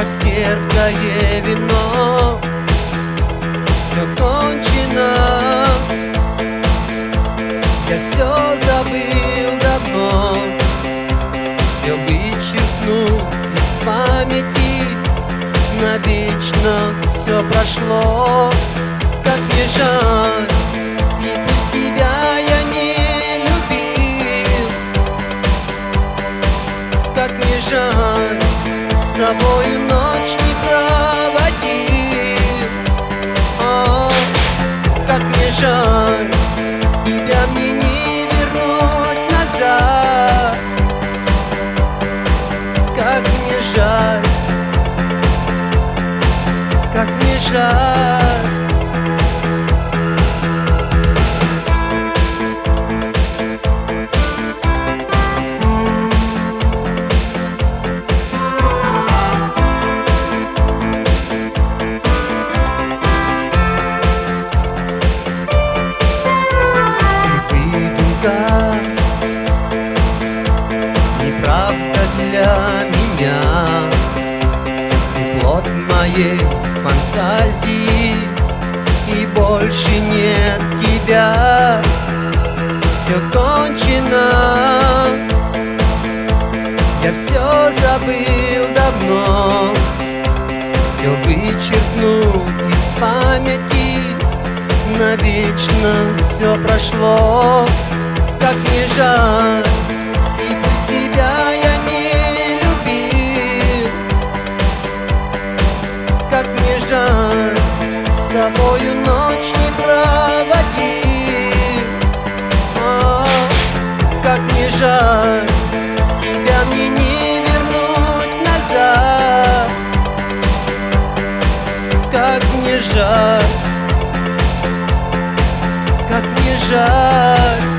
как терпкое вино. Все кончено, я все забыл давно, все вычеркнул из памяти, навечно все прошло. Как мне жаль, и пусть тебя я не любил, как мне жаль, с тобою ночь не проводил. О, как мне жаль, тебя мне не вернуть назад. Как мне жаль, как мне жаль. Неправда для меня, ты плод моей фантазии, и больше нет тебя. Все кончено, я все забыл давно, все вычеркнул из памяти, навечно все прошло. Как мне жаль, и пусть тебя я не любил, как мне жаль, с тобою ночь не проводил. О, как мне жаль, тебя мне не вернуть назад. Как мне жаль, как мне жаль.